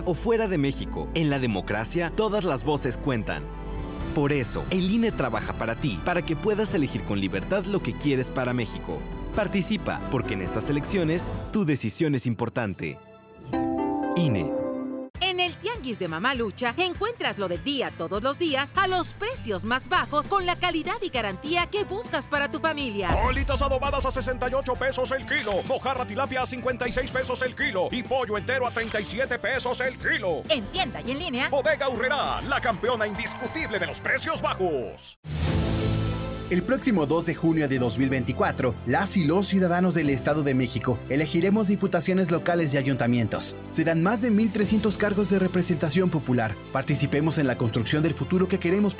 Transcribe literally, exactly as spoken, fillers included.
o fuera de México, en la democracia todas las voces cuentan. Por eso, el I N E trabaja para ti, para que puedas elegir con libertad lo que quieres para México. Participa, porque en estas elecciones, tu decisión es importante. I N E. En el Tianguis de Mamalucha encuentras lo del día todos los días a los precios más bajos con la calidad y garantía que buscas para tu familia. Bolitas adobadas a sesenta y ocho pesos el kilo, mojarra tilapia a cincuenta y seis pesos el kilo y pollo entero a treinta y siete pesos el kilo. En tienda y en línea. Bodega Aurrerá, la campeona indiscutible de los precios bajos. El próximo dos de junio de dos mil veinticuatro, las y los ciudadanos del Estado de México elegiremos diputaciones locales y ayuntamientos. Serán más de mil trescientos cargos de representación popular. Participemos en la construcción del futuro que queremos